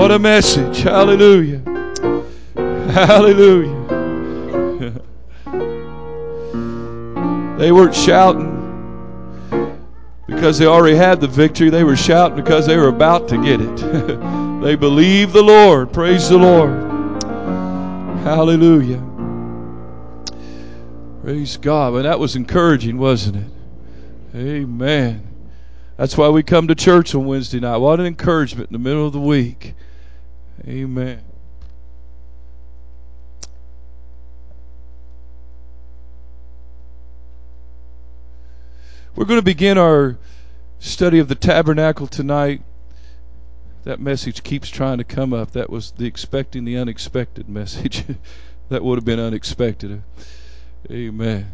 What a message. Hallelujah. Hallelujah. They weren't shouting because they already had the victory. They were shouting because they were about to get it. They believed the Lord. Praise the Lord. Hallelujah. Praise God. Well, that was encouraging, wasn't it? Amen. That's why we come to church on Wednesday night. What an encouragement in the middle of the week. Amen. We're going to begin our study of the tabernacle tonight. That message keeps trying to come up. That was the expecting the unexpected message. That would have been unexpected. Amen.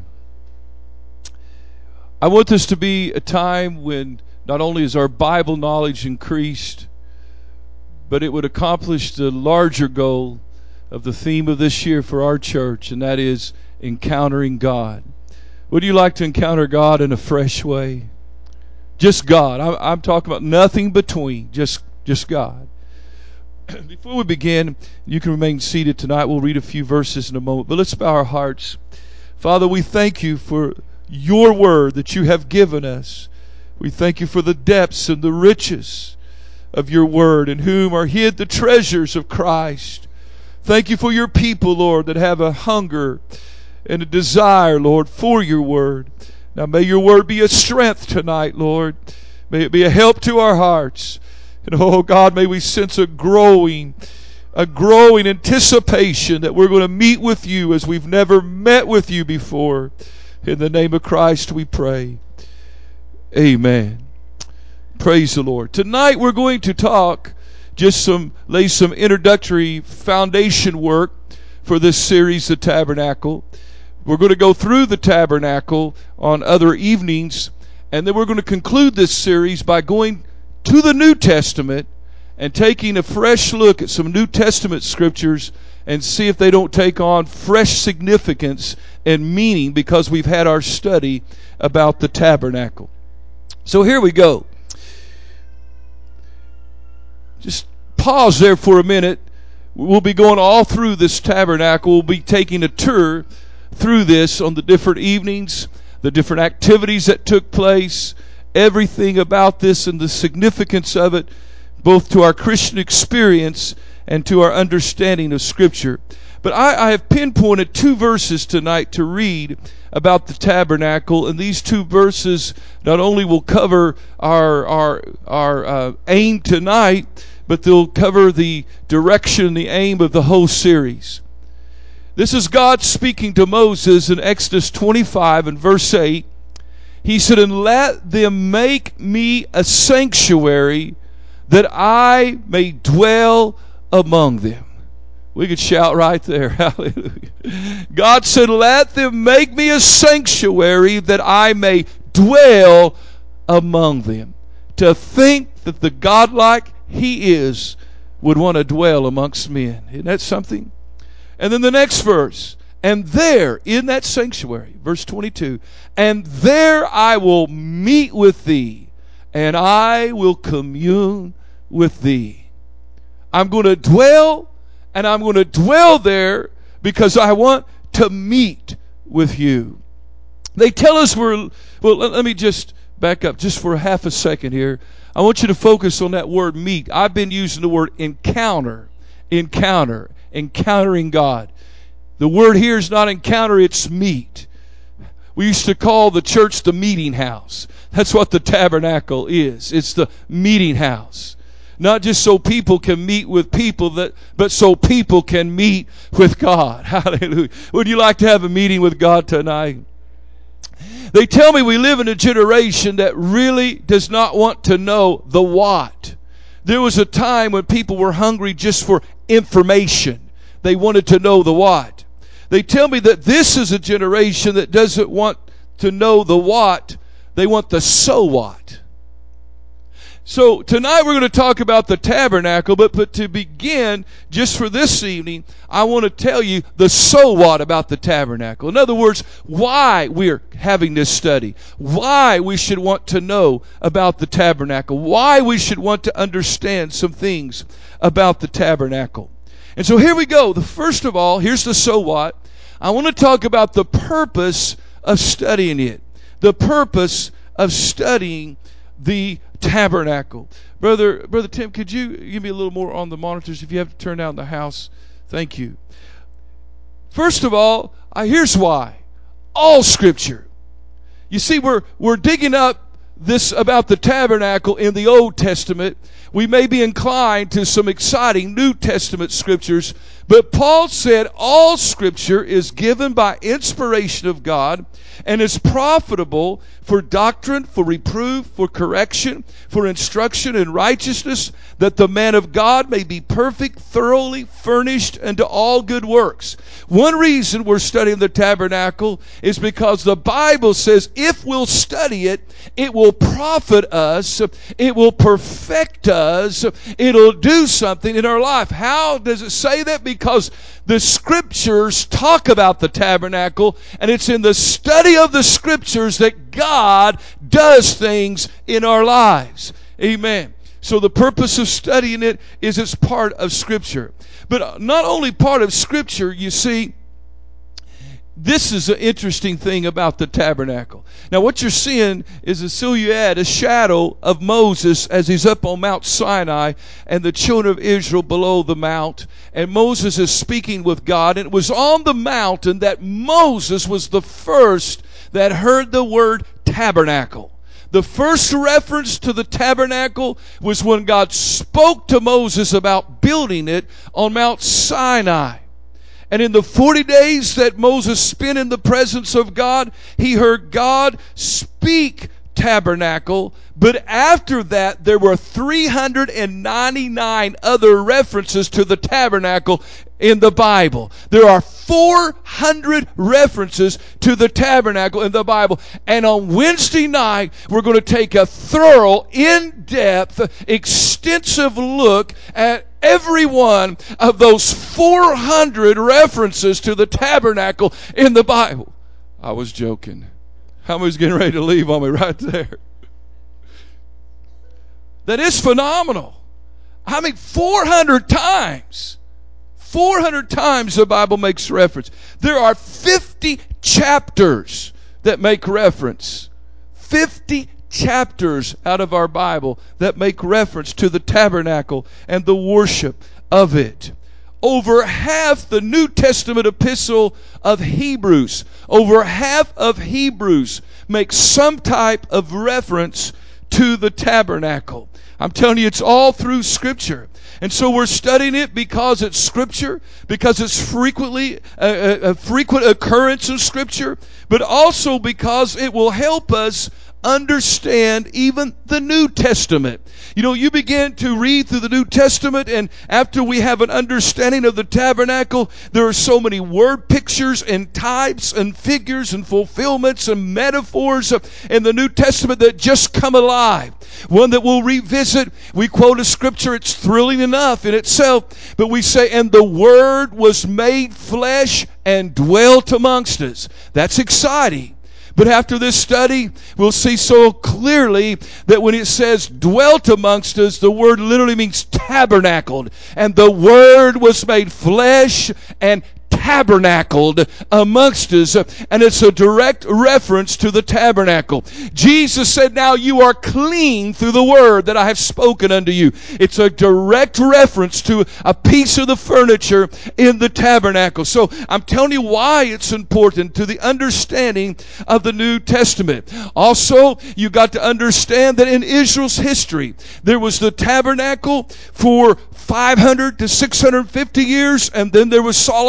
I want this to be a time when not only is our Bible knowledge increased, but it would accomplish the larger goal of the theme of this year for our church, and that is encountering God. Would you like to encounter God in a fresh way? Just God. I'm talking about nothing between. Just God. Before we begin, you can remain seated tonight. We'll read a few verses in a moment. But let's bow our hearts. Father, we thank you for your word that you have given us. We thank you for the depths and the riches of your word, in whom are hid the treasures of Christ. Thank you for your people, Lord, that have a hunger and a desire, Lord, for your word. Now may your word be a strength tonight, Lord. May it be a help to our hearts. And oh God, may we sense a growing anticipation that we're going to meet with you as we've never met with you before. In the name of Christ we pray. Amen. Praise the Lord. Tonight we're going to talk, lay some introductory foundation work for this series, The Tabernacle. We're going to go through the tabernacle on other evenings, and then we're going to conclude this series by going to the New Testament and taking a fresh look at some New Testament scriptures and see if they don't take on fresh significance and meaning because we've had our study about the tabernacle. So here we go. Just pause there for a minute. We'll be going all through this tabernacle. We'll be taking a tour through this on the different evenings, the different activities that took place, everything about this and the significance of it, both to our Christian experience and to our understanding of Scripture. But I have pinpointed 2 verses tonight to read about the tabernacle, and these 2 verses not only will cover our aim tonight, but they'll cover the direction, the aim of the whole series. This is God speaking to Moses in Exodus 25 and verse 8. He said, "And let them make me a sanctuary that I may dwell among them." We could shout right there. Hallelujah. God said, "Let them make me a sanctuary that I may dwell among them." To think that the God like He is would want to dwell amongst men. Isn't that something? And then the next verse, "And there, in that sanctuary," verse 22, "and there I will meet with thee, and I will commune with thee." I'm going to dwell, and I'm going to dwell there because I want to meet with you. They tell us let me just back up just for half a second here. I want you to focus on that word meet. I've been using the word encounter, encountering God. The word here is not encounter, it's meet. We used to call the church the meeting house. That's what the tabernacle is. It's the meeting house. Not just so people can meet with people, but so people can meet with God. Hallelujah. Would you like to have a meeting with God tonight? They tell me we live in a generation that really does not want to know the what. There was a time when people were hungry just for information. They wanted to know the what. They tell me that this is a generation that doesn't want to know the what. They want the so what. So tonight we're going to talk about the tabernacle, but to begin, just for this evening, I want to tell you the so what about the tabernacle. In other words, why we're having this study, why we should want to know about the tabernacle, why we should want to understand some things about the tabernacle. And so here we go. First of all, here's the so what. I want to talk about the purpose of studying it. The purpose of studying the tabernacle. Brother Tim, could you give me a little more on the monitors if you have to turn down the house? Thank you. First of all, here's why. All Scripture. You see, we're digging up this about the tabernacle in the Old Testament. We may be inclined to some exciting New Testament scriptures, but Paul said all Scripture is given by inspiration of God and is profitable for doctrine, for reproof, for correction, for instruction in righteousness, that the man of God may be perfect, thoroughly furnished unto all good works. One reason we're studying the tabernacle is because the Bible says if we'll study it, it will profit us, it will perfect us, it'll do something in our life. How does it say that? Because the Scriptures talk about the tabernacle, and it's in the study of the Scriptures that God does things in our lives. Amen. So the purpose of studying it is it's part of Scripture. But not only part of Scripture, you see, this is an interesting thing about the tabernacle. Now what you're seeing is a silhouette, a shadow of Moses as he's up on Mount Sinai and the children of Israel below the mount. And Moses is speaking with God. And it was on the mountain that Moses was the first that heard the word tabernacle. The first reference to the tabernacle was when God spoke to Moses about building it on Mount Sinai. And in the 40 days that Moses spent in the presence of God, he heard God speak tabernacle. But after that, there were 399 other references to the tabernacle in the Bible. There are 400 references to the tabernacle in the Bible. And on Wednesday night, we're going to take a thorough, in-depth, extensive look at every one of those 400 references to the tabernacle in the Bible. I was joking. How many's getting ready to leave on me right there? That is phenomenal. I mean, 400 times. 400 times the Bible makes reference. There are 50 chapters that make reference. 50 chapters out of our Bible that make reference to the tabernacle and the worship of it. Over half the New Testament epistle of Hebrews, over half of Hebrews makes some type of reference to the tabernacle. I'm telling you, it's all through Scripture. And so we're studying it because it's Scripture, because it's frequently a frequent occurrence in Scripture, but also because it will help us understand even the New Testament. You know, you begin to read through the New Testament, and after we have an understanding of the tabernacle, there are so many word pictures and types and figures and fulfillments and metaphors in the New Testament that just come alive. One that we'll revisit, we quote a scripture, it's thrilling enough in itself, but we say, and the Word was made flesh and dwelt amongst us. That's exciting. But after this study, we'll see so clearly that when it says dwelt amongst us, the word literally means tabernacled. And the Word was made flesh and tabernacled amongst us, and it's a direct reference to the tabernacle. Jesus said, now you are clean through the word that I have spoken unto you. It's a direct reference to a piece of the furniture in the tabernacle. So I'm telling you why it's important to the understanding of the New Testament. Also, you got to understand that in Israel's history, there was the tabernacle for 500 to 650 years, and then there was Solomon's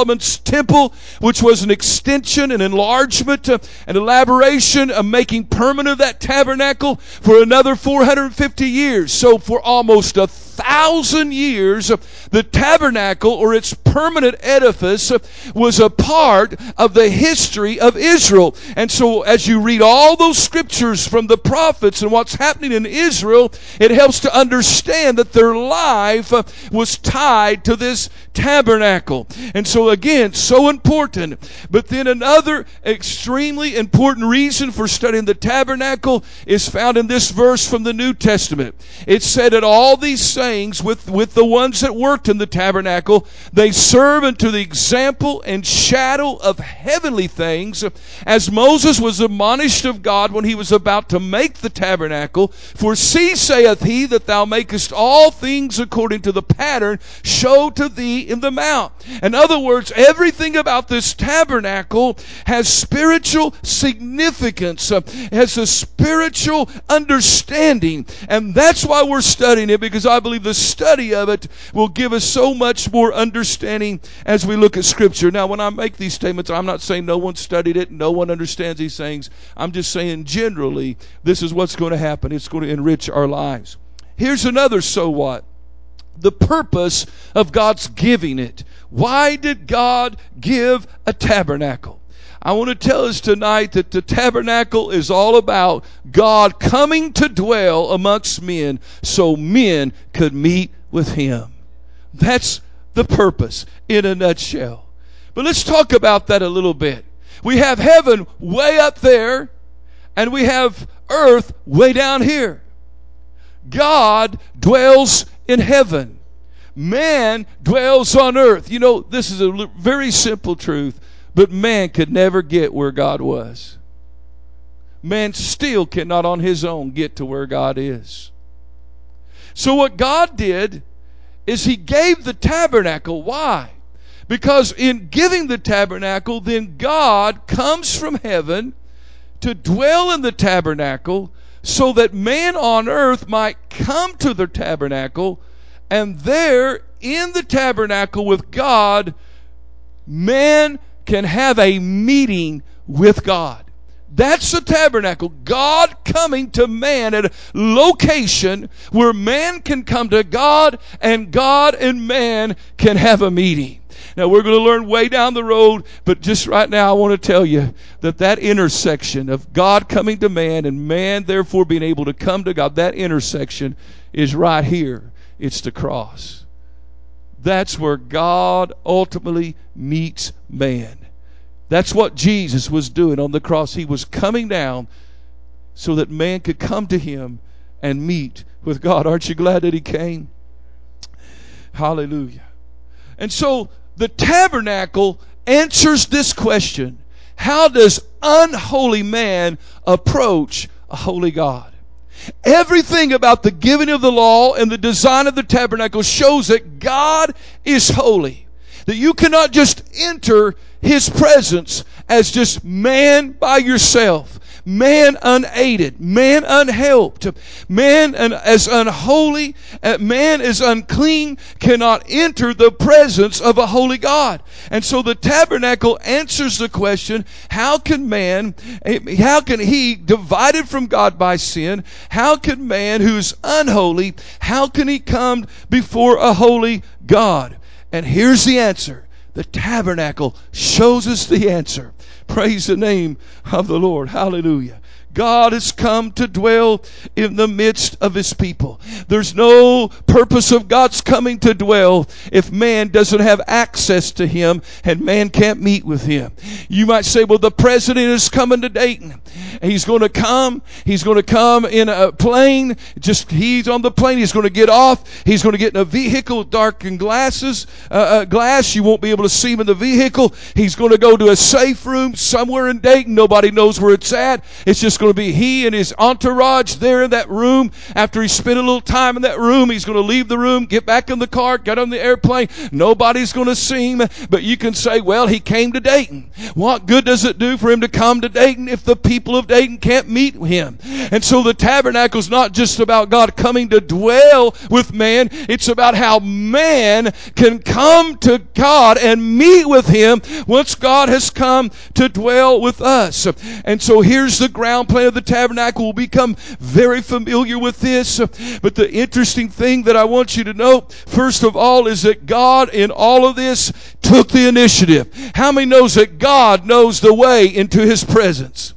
temple, which was an extension, an enlargement, an elaboration of making permanent that tabernacle for another 450 years. So for almost 1,000 years, the tabernacle, or its permanent edifice, was a part of the history of Israel. And so as you read all those scriptures from the prophets and what's happening in Israel, it helps to understand that their life was tied to this tabernacle. And so again, so important. But then another extremely important reason for studying the tabernacle is found in this verse from the New Testament. It said that all these things with the ones that worked in the tabernacle, they serve unto the example and shadow of heavenly things, as Moses was admonished of God when he was about to make the tabernacle. For see, saith he, that thou makest all things according to the pattern showed to thee in the mount. In other words, everything about this tabernacle has spiritual significance, has a spiritual understanding. And that's why we're studying it, because I believe the study of it will give us so much more understanding as we look at Scripture. Now, when I make these statements, I'm not saying no one studied it, no one understands these things. I'm just saying generally, this is what's going to happen. It's going to enrich our lives. Here's another so what. The purpose of God's giving it. Why did God give a tabernacle? I want to tell us tonight that the tabernacle is all about God coming to dwell amongst men so men could meet with Him. That's the purpose in a nutshell. But let's talk about that a little bit. We have heaven way up there, and we have earth way down here. God dwells in heaven. Man dwells on earth. You know, this is a very simple truth, but man could never get where God was. Man still cannot on his own get to where God is. So what God did is He gave the tabernacle. Why? Because in giving the tabernacle, then God comes from heaven to dwell in the tabernacle, so that man on earth might come to the tabernacle, and there in the tabernacle with God, man can have a meeting with God. That's the tabernacle. God coming to man at a location where man can come to God, and God and man can have a meeting. Now, we're going to learn way down the road, but just right now I want to tell you that intersection of God coming to man and man therefore being able to come to God, that intersection is right here. It's the cross. That's where God ultimately meets man. That's what Jesus was doing on the cross. He was coming down so that man could come to Him and meet with God. Aren't you glad that He came? Hallelujah. And so the tabernacle answers this question: how does unholy man approach a holy God? Everything about the giving of the law and the design of the tabernacle shows that God is holy. That you cannot just enter His presence as just man by yourself. Man unaided, man unhelped, man as unholy, man as unclean cannot enter the presence of a holy God. And so the tabernacle answers the question, how can he, divided from God by sin, how can man who's unholy, how can he come before a holy God? And here's the answer. The tabernacle shows us the answer. Praise the name of the Lord. Hallelujah. God has come to dwell in the midst of His people. There's no purpose of God's coming to dwell if man doesn't have access to Him and man can't meet with Him. You might say, well, the president is coming to Dayton. He's going to come. He's going to come in a plane. He's on the plane. He's going to get off. He's going to get in a vehicle with darkened glass. You won't be able to see him in the vehicle. He's going to go to a safe room somewhere in Dayton. Nobody knows where it's at. It's just going going to be he and his entourage there in that room. After he spent a little time in that room, he's going to leave the room, get back in the car, get on the airplane. Nobody's going to see him. But you can say, well, he came to Dayton. What good does it do for him to come to Dayton if the people of Dayton can't meet him? And so the tabernacle is not just about God coming to dwell with man. It's about how man can come to God and meet with him once God has come to dwell with us. And so here's the ground plan of the tabernacle. We'll become very familiar with this. But the interesting thing that I want you to know, first of all, is that God in all of this took the initiative. How many knows that God knows the way into his presence?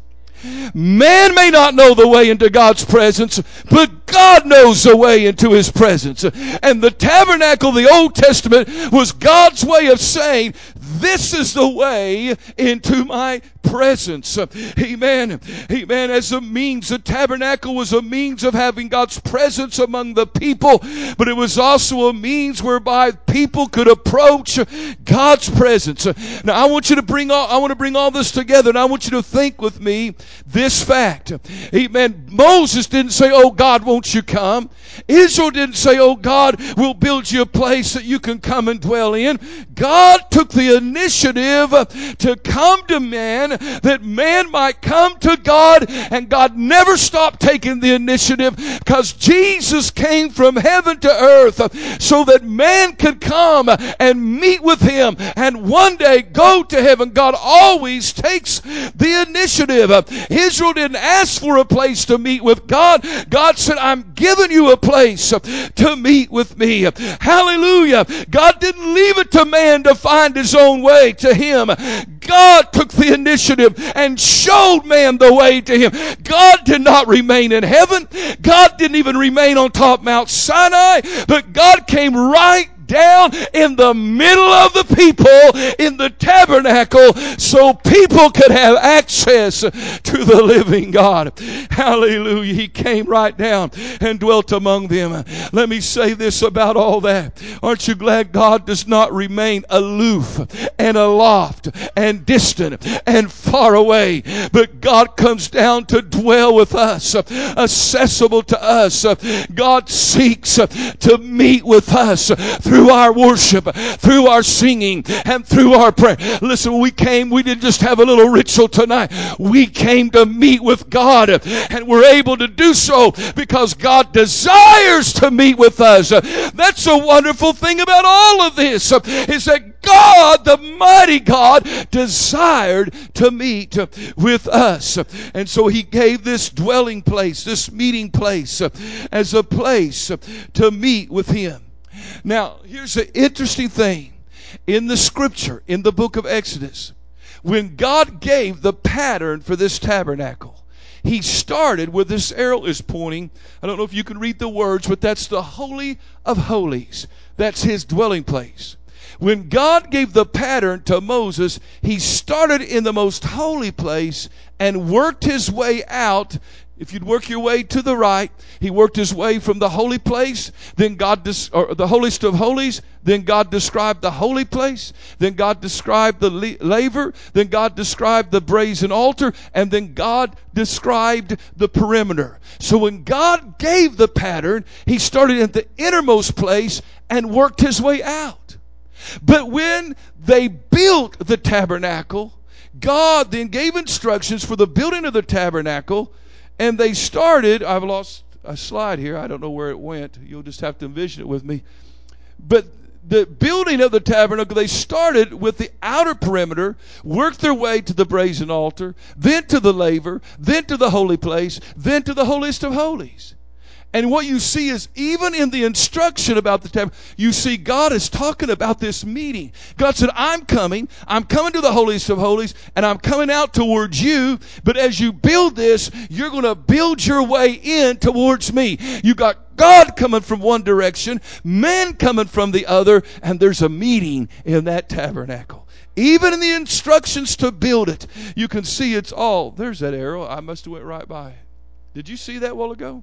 Man may not know the way into God's presence, but God knows the way into his presence. And the tabernacle, the Old Testament, was God's way of saying, this is the way into my presence. Amen. Amen. As a means, the tabernacle was a means of having God's presence among the people, but it was also a means whereby people could approach God's presence. Now, I want to bring all this together, and I want you to think with me this fact. Amen. Moses didn't say, oh God, won't you come? Israel didn't say, oh God, we'll build you a place that you can come and dwell in. God took the initiative to come to man, that man might come to God, and God never stopped taking the initiative, because Jesus came from heaven to earth so that man could come and meet with him and one day go to heaven. God always takes the initiative. Israel didn't ask for a place to meet with God. God said, I'm giving you a place to meet with me. Hallelujah. God didn't leave it to man to find his own way to him. God took the initiative and showed man the way to him. God did not remain in heaven. God didn't even remain on top Mount Sinai, but God came right down in the middle of the people in the tabernacle so people could have access to the living God. Hallelujah. He came right down and dwelt among them. Let me say this about all that. Aren't you glad God does not remain aloof and aloft and distant and far away, but God comes down to dwell with us, accessible to us. God seeks to meet with us through our worship, through our singing, and through our prayer. Listen, we didn't just have a little ritual tonight. We came to meet with God, and we're able to do so because God desires to meet with us. That's a wonderful thing about all of this, is that God, the mighty God, desired to meet with us. And so he gave this dwelling place, this meeting place, as a place to meet with him. Now, here's the interesting thing. In the scripture, in the book of Exodus, when God gave the pattern for this tabernacle, he started where this arrow is pointing. I don't know if you can read the words, but that's the Holy of Holies. That's his dwelling place. When God gave the pattern to Moses, he started in the most holy place and worked his way out. If you'd work your way to the right, he worked his way from the holy place, then the holiest of holies, then God described the holy place, then God described the laver, then God described the brazen altar, and then God described the perimeter. So when God gave the pattern, he started at the innermost place and worked his way out. But when they built the tabernacle, God then gave instructions for the building of the tabernacle. And they started, I've lost a slide here. I don't know where it went. You'll just have to envision it with me. But the building of the tabernacle, they started with the outer perimeter, worked their way to the brazen altar, then to the laver, then to the holy place, then to the holiest of holies. And what you see is, even in the instruction about the tabernacle, you see God is talking about this meeting. God said, I'm coming to the holiest of holies, and I'm coming out towards you. But as you build this, you're going to build your way in towards me. You got God coming from one direction, man coming from the other, and there's a meeting in that tabernacle. Even in the instructions to build it, you can see it's all. There's that arrow. I must have went right by it. Did you see that a while ago?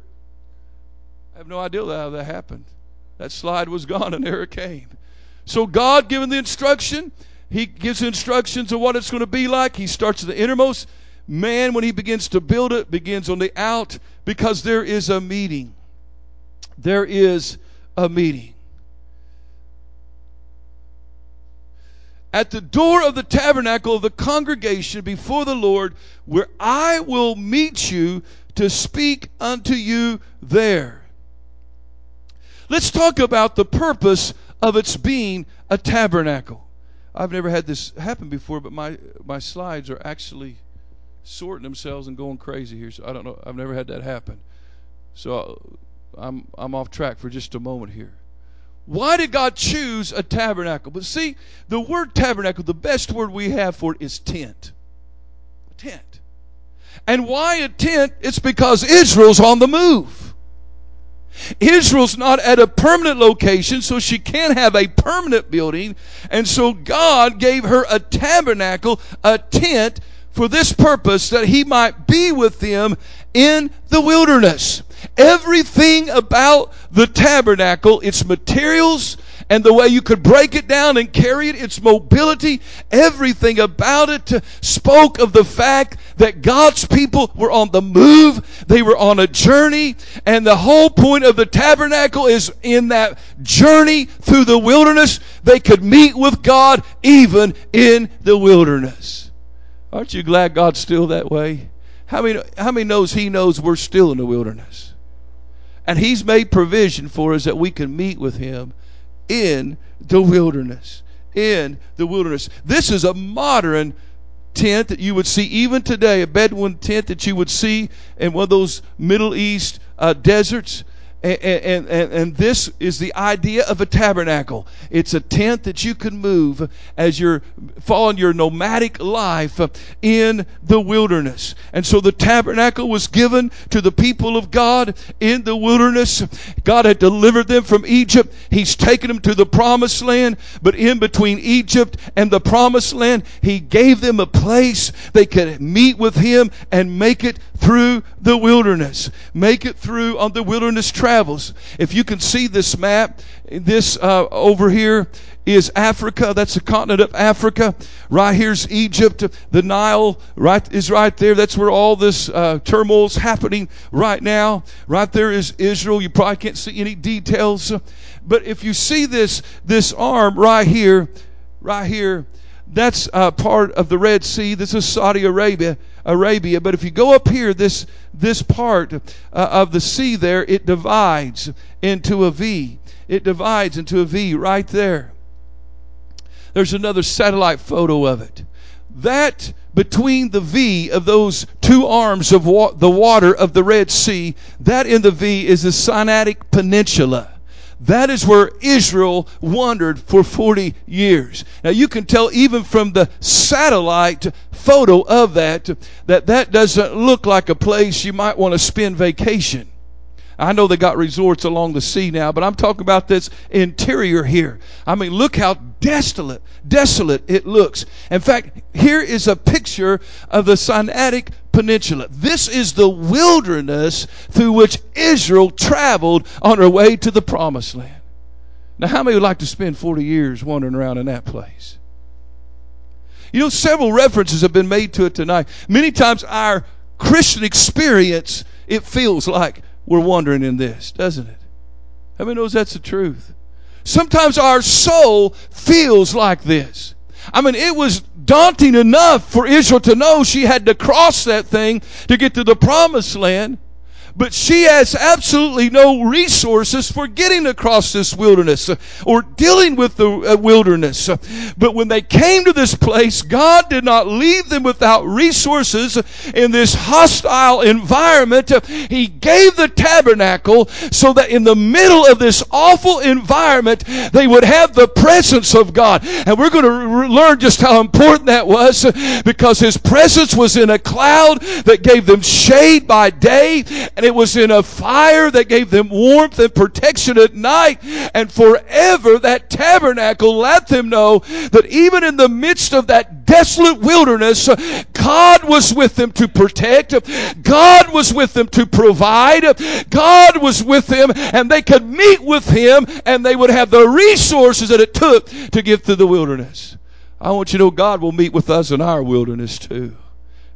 I have no idea how that happened. That slide was gone and there it came. So God, given the instruction, he gives instructions of what it's going to be like. He starts at the innermost man, when he begins to build it, begins on the out, because there is a meeting. There is a meeting. At the door of the tabernacle of the congregation before the Lord, where I will meet you to speak unto you there. Let's talk about the purpose of its being a tabernacle. I've never had this happen before, but my slides are actually sorting themselves and going crazy here. So I don't know. I've never had that happen. So I'm off track for just a moment here. Why did God choose a tabernacle? But see, the word tabernacle, the best word we have for it is tent. A tent. And why a tent? It's because Israel's on the move. Israel's not at a permanent location, so she can't have a permanent building. And so God gave her a tabernacle, a tent, for this purpose, that he might be with them in the wilderness. Everything about the tabernacle, its materials, and the way you could break it down and carry it, its mobility, everything about it spoke of the fact that God's people were on the move. They were on a journey. And the whole point of the tabernacle is in that journey through the wilderness, they could meet with God even in the wilderness. Aren't you glad God's still that way? How many knows He knows we're still in the wilderness? And He's made provision for us that we can meet with Him in the wilderness. In the wilderness. This is a modern tent that you would see even today, a Bedouin tent that you would see in one of those Middle East deserts. And this is the idea of a tabernacle. It's a tent that you can move as you're following your nomadic life in the wilderness. And so the tabernacle was given to the people of God in the wilderness. God had delivered them from Egypt. He's taken them to the promised land. But in between Egypt and the promised land, He gave them a place they could meet with Him and make it through the wilderness. Make it through on the wilderness travels. If you can see this map, this over here is Africa. That's the continent of Africa. Right here's Egypt. The Nile is right there. That's where all this turmoil's happening right now. Right there is Israel. You probably can't see any details. But if you see this arm right here, that's part of the Red Sea. This is Saudi Arabia. But if you go up here, this part of the sea there, it divides into a V. It divides into a V right there. There's another satellite photo of it. That between the V of those two arms of the water of the Red Sea, that in the V is the Sinai Peninsula. That is where Israel wandered for 40 years. Now you can tell even from the satellite photo of that doesn't look like a place you might want to spend vacation. I know they got resorts along the sea now, but I'm talking about this interior here. I mean, look how desolate it looks. In fact, here is a picture of the Sinai Peninsula. This is the wilderness through which Israel traveled on her way to the Promised Land. Now, how many would like to spend 40 years wandering around in that place? You know, several references have been made to it tonight. Many times our Christian experience, it feels like we're wandering in this, doesn't it? How many knows that's the truth? Sometimes our soul feels like this. I mean, it was daunting enough for Israel to know she had to cross that thing to get to the Promised Land. But she has absolutely no resources for getting across this wilderness or dealing with the wilderness. But when they came to this place, God did not leave them without resources in this hostile environment. He gave the tabernacle so that in the middle of this awful environment, they would have the presence of God. And we're going to learn just how important that was, because His presence was in a cloud that gave them shade by day, and it was in a fire that gave them warmth and protection at night. And forever that tabernacle let them know that even in the midst of that desolate wilderness, God was with them to protect. God was with them to provide. God was with them, and they could meet with Him, and they would have the resources that it took to get through the wilderness. I want you to know God will meet with us in our wilderness too.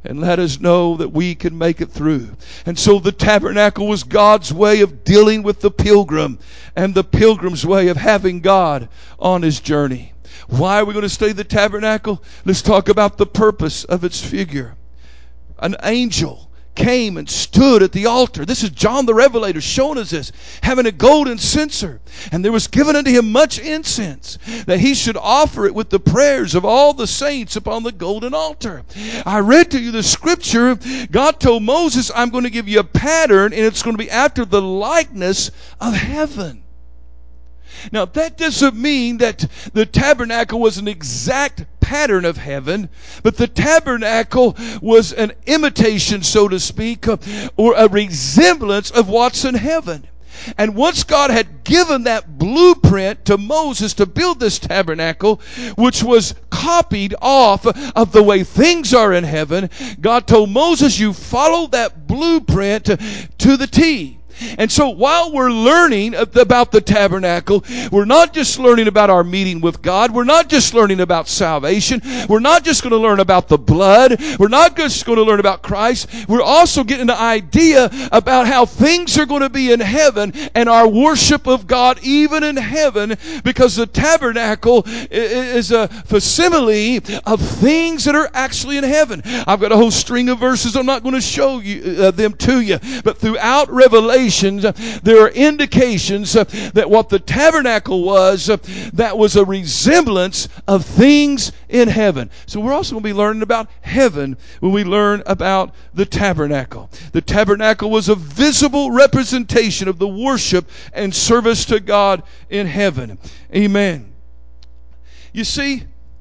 and let us know that we can make it through. And so the tabernacle was God's way of dealing with the pilgrim, and the pilgrim's way of having God on his journey. Why are we going to study the tabernacle? Let's talk about the purpose of its figure. An angel came and stood at the altar. This is John the Revelator showing us this, having a golden censer. And there was given unto him much incense, that he should offer it with the prayers of all the saints upon the golden altar. I read to you the scripture. God told Moses, I'm going to give you a pattern, and it's going to be after the likeness of heaven. Now, that doesn't mean that the tabernacle was an exact pattern of heaven, but the tabernacle was an imitation, so to speak, or a resemblance of what's in heaven. And once God had given that blueprint to Moses to build this tabernacle, which was copied off of the way things are in heaven, God told Moses, you follow that blueprint to the T. And so while we're learning about the tabernacle, we're not just learning about our meeting with God. We're not just learning about salvation. We're not just going to learn about the blood. We're not just going to learn about Christ. We're also getting an idea about how things are going to be in heaven and our worship of God even in heaven, because the tabernacle is a facsimile of things that are actually in heaven. I've got a whole string of verses. I'm not going to show you them to you, but throughout Revelation, there are indications that what the tabernacle was, that was a resemblance of things in heaven. So we're also going to be learning about heaven when we learn about the tabernacle. The tabernacle was a visible representation of the worship and service to God in heaven. Amen. You see,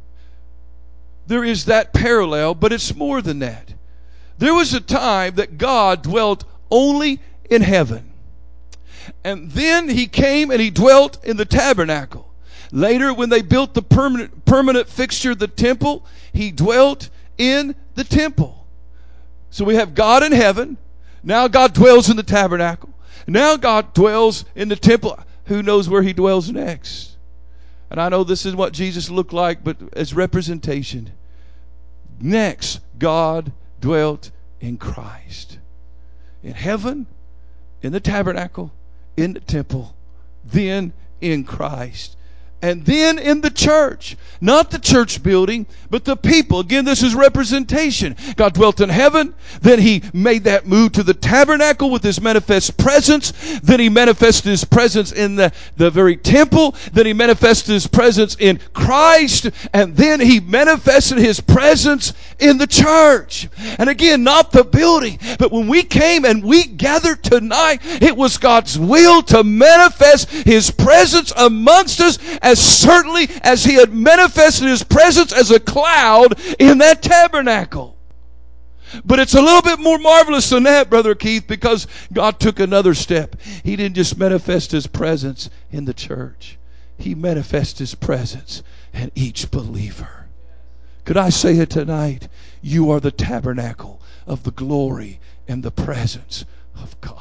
there is that parallel, but it's more than that. There was a time that God dwelt only in heaven. And then he came and he dwelt in the tabernacle. Later, when they built the permanent fixture, the temple, he dwelt in the temple. So we have God in heaven. Now God dwells in the tabernacle. Now God dwells in the temple. Who knows where he dwells next? And I know this is what Jesus looked like, but as representation. Next, God dwelt in Christ. In heaven, in the tabernacle, in the temple, then in Christ. And then in the church. Not the church building, but the people. Again, this is representation. God dwelt in heaven. Then he made that move to the tabernacle with his manifest presence. Then he manifested his presence in the very temple. Then he manifested his presence in Christ. And then he manifested his presence in the church. And again, not the building, but when we came and we gathered tonight, it was God's will to manifest his presence amongst us, as certainly as he had manifested his presence as a cloud in that tabernacle. But it's a little bit more marvelous than that, Brother Keith, because God took another step. He didn't just manifest his presence in the church. He manifested his presence in each believer. Could I say it tonight? You are the tabernacle of the glory and the presence of God.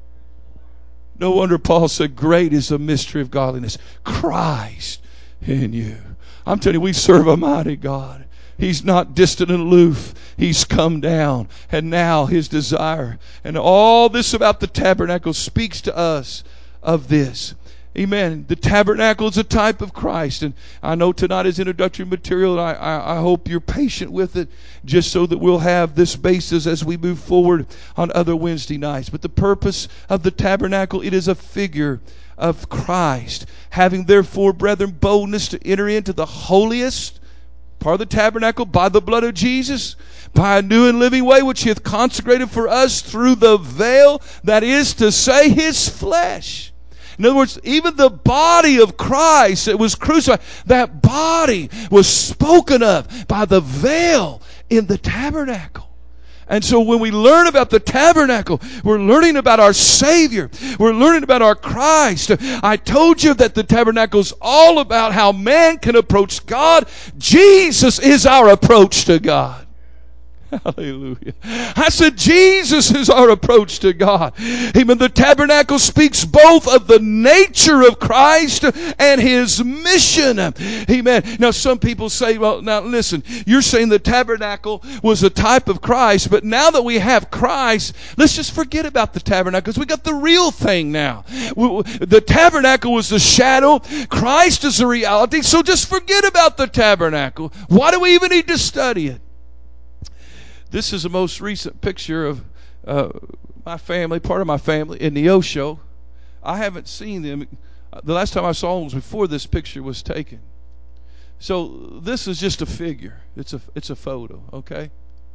No wonder Paul said, great is the mystery of godliness. Christ in you. I'm telling you, we serve a mighty God. He's not distant and aloof. He's come down. And now his desire. And all this about the tabernacle speaks to us of this. Amen. The tabernacle is a type of Christ. And I know tonight is introductory material, and I hope you're patient with it, just so that we'll have this basis as we move forward on other Wednesday nights. But the purpose of the tabernacle, it is a figure of Christ. Having therefore, brethren, boldness to enter into the holiest part of the tabernacle by the blood of Jesus, by a new and living way which he hath consecrated for us through the veil, that is to say, his flesh. In other words, even the body of Christ that was crucified, that body was spoken of by the veil in the tabernacle. And so when we learn about the tabernacle, we're learning about our Savior. We're learning about our Christ. I told you that the tabernacle is all about how man can approach God. Jesus is our approach to God. Hallelujah. I said Jesus is our approach to God. Amen. The tabernacle speaks both of the nature of Christ and His mission. Amen. Now some people say, well, now listen, you're saying the tabernacle was a type of Christ, but now that we have Christ, let's just forget about the tabernacle because we got the real thing now. The tabernacle was the shadow. Christ is the reality. So just forget about the tabernacle. Why do we even need to study it? This is the most recent picture of my family, part of my family, in the Osho. I haven't seen them. The last time I saw them was before this picture was taken. So this is just a figure. It's a photo, okay?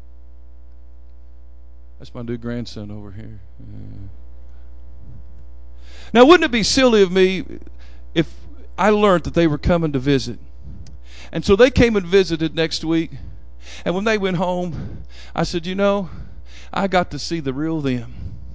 That's my new grandson over here. Now, wouldn't it be silly of me if I learned that they were coming to visit? And so they came and visited next week. And when they went home, I said, you know, I got to see the real them.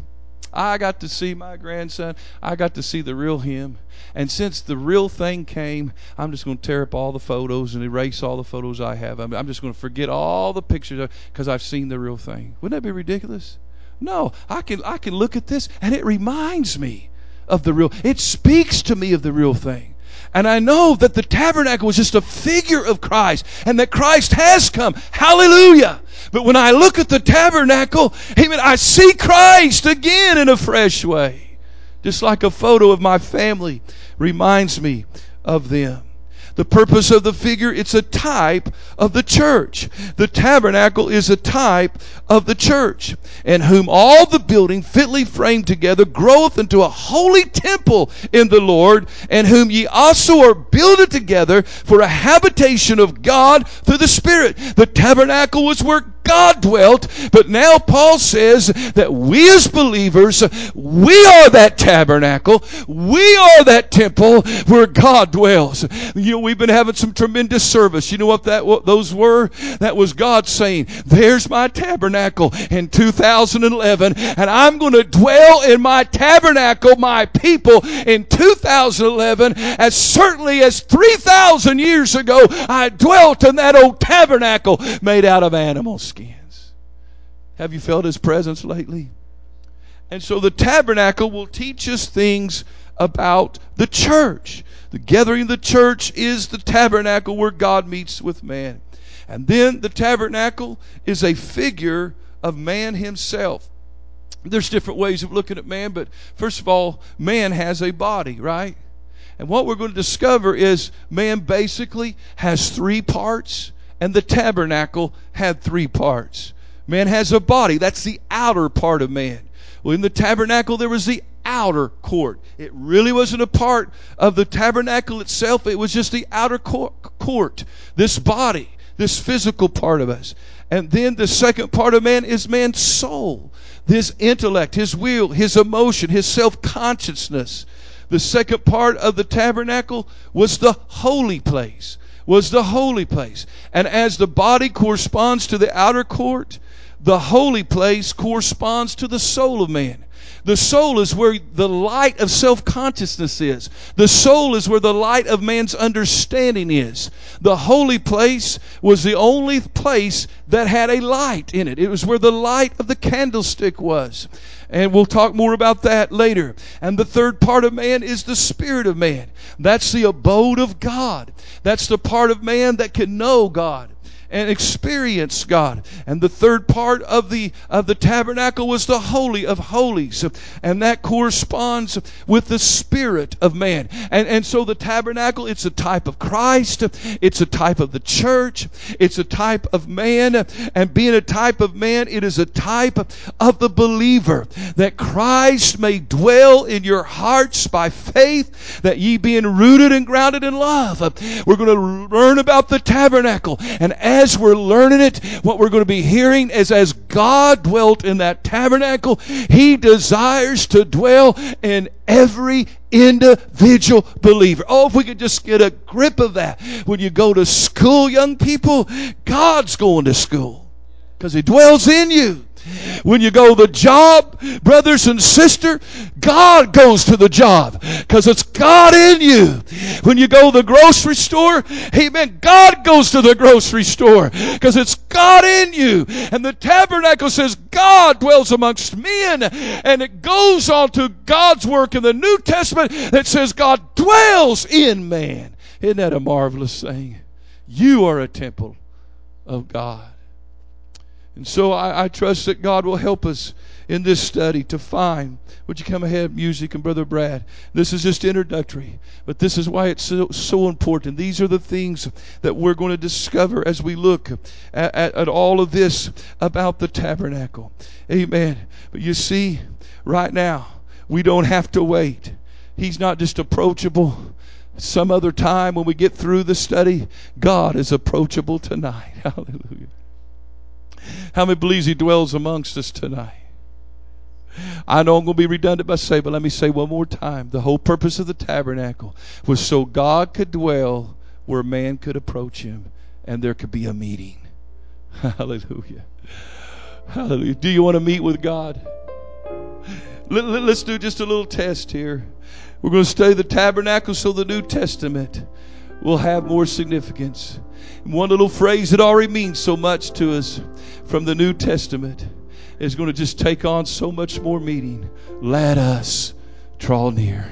I got to see my grandson. I got to see the real him. And since the real thing came, I'm just going to tear up all the photos and erase all the photos I have. I'm just going to forget all the pictures because I've seen the real thing. Wouldn't that be ridiculous? No, I can look at this and it reminds me of the real. It speaks to me of the real thing. And I know that the tabernacle was just a figure of Christ and that Christ has come. Hallelujah. But when I look at the tabernacle, amen, I see Christ again in a fresh way. Just like a photo of my family reminds me of them. The purpose of the figure, it's a type of the church. The tabernacle is a type of the church, in whom all the building fitly framed together groweth into a holy temple in the Lord, and whom ye also are builded together for a habitation of God through the Spirit. The tabernacle was where God dwelt, but now Paul says that we as believers, we are that tabernacle, we are that temple where God dwells. You know, we've been having some tremendous service. You know what those were? That was God saying, there's my tabernacle in 2011, and I'm going to dwell in my tabernacle, my people, in 2011, as certainly as 3,000 years ago I dwelt in that old tabernacle made out of animal skins. Have you felt His presence lately? And so the tabernacle will teach us things about the church. The gathering of the church is the tabernacle where God meets with man. And then the tabernacle is a figure of man himself. There's different ways of looking at man, but first of all, man has a body, right? And what we're going to discover is man basically has three parts, and the tabernacle had three parts. Man has a body. That's the outer part of man. Well, in the tabernacle, there was the outer court. It really wasn't a part of the tabernacle itself. It was just the outer court. This body, this physical part of us. And then the second part of man is man's soul. His intellect, his will, his emotion, his self-consciousness. The second part of the tabernacle was the holy place. And as the body corresponds to the outer court, the holy place corresponds to the soul of man. The soul is where the light of self-consciousness is. The soul is where the light of man's understanding is. The holy place was the only place that had a light in it. It was where the light of the candlestick was. And we'll talk more about that later. And the third part of man is the spirit of man. That's the abode of God. That's the part of man that can know God and experience God. And the third part of the tabernacle was the Holy of Holies, and that corresponds with the spirit of man. And so the tabernacle, it's a type of Christ, it's a type of the church, it's a type of man, and being a type of man, it is a type of the believer, that Christ may dwell in your hearts by faith, that ye being rooted and grounded in love. We're going to learn about the tabernacle, and as we're learning it, what we're going to be hearing is, as God dwelt in that tabernacle, He desires to dwell in every individual believer. Oh, if we could just get a grip of that. When you go to school, young people, God's going to school because He dwells in you. When you go to the job, brothers and sisters, God goes to the job because it's God in you. When you go to the grocery store, amen, God goes to the grocery store because it's God in you. And the tabernacle says God dwells amongst men. And it goes on to God's work in the New Testament that says God dwells in man. Isn't that a marvelous thing? You are a temple of God. And so I trust that God will help us in this study to find. Would you come ahead, music, and Brother Brad? This is just introductory, but this is why it's so important. These are the things that we're going to discover as we look at all of this about the tabernacle. Amen. But you see, right now, we don't have to wait. He's not just approachable some other time when we get through the study. God is approachable tonight. Hallelujah. How many believes He dwells amongst us tonight? I know I'm going to be redundant by saying, but let me say one more time. The whole purpose of the tabernacle was so God could dwell where man could approach Him and there could be a meeting. Hallelujah. Hallelujah. Do you want to meet with God? Let's do just a little test here. We're going to study the tabernacle so the New Testament will have more significance. One little phrase that already means so much to us from the New Testament is going to just take on so much more meaning. Let us draw near.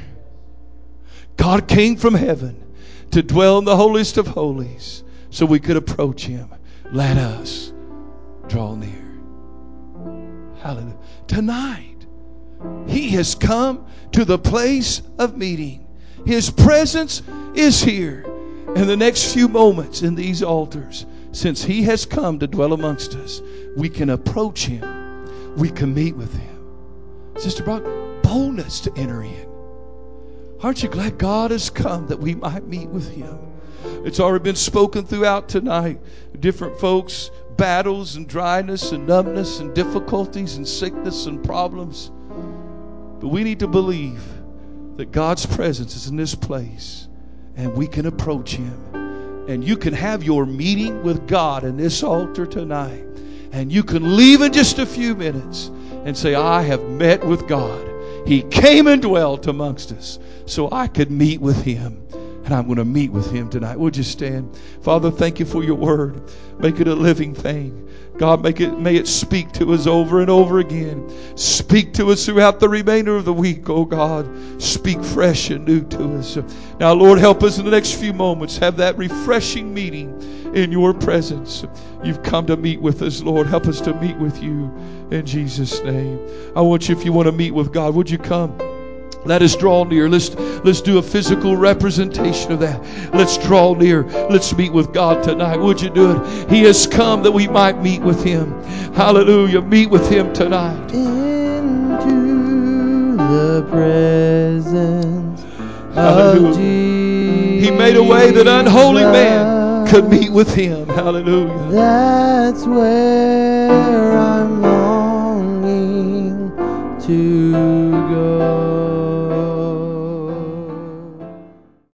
God came from heaven to dwell in the holiest of holies so we could approach Him. Let us draw near. Hallelujah. Tonight, He has come to the place of meeting. His presence is here. In the next few moments in these altars, since He has come to dwell amongst us, we can approach Him. We can meet with Him. Sister Brock, boldness to enter in. Aren't you glad God has come that we might meet with Him? It's already been spoken throughout tonight. Different folks, battles and dryness and numbness and difficulties and sickness and problems. But we need to believe that God's presence is in this place. And we can approach Him. And you can have your meeting with God in this altar tonight. And you can leave in just a few minutes and say, I have met with God. He came and dwelt amongst us so I could meet with Him. And I'm going to meet with Him tonight. Would you stand? Father, thank You for Your word. Make it a living thing. God, may it speak to us over and over again. Speak to us throughout the remainder of the week, oh God. Speak fresh and new to us. Now, Lord, help us in the next few moments have that refreshing meeting in Your presence. You've come to meet with us, Lord. Help us to meet with You in Jesus' name. I want you, if you want to meet with God, would you come? Let us draw near. Let's do a physical representation of that. Let's draw near. Let's meet with God tonight. Would you do it? He has come that we might meet with Him. Hallelujah. Meet with Him tonight. Into the presence Hallelujah. of Jesus. He made a way that unholy man could meet with Him. Hallelujah. That's where I'm longing to go.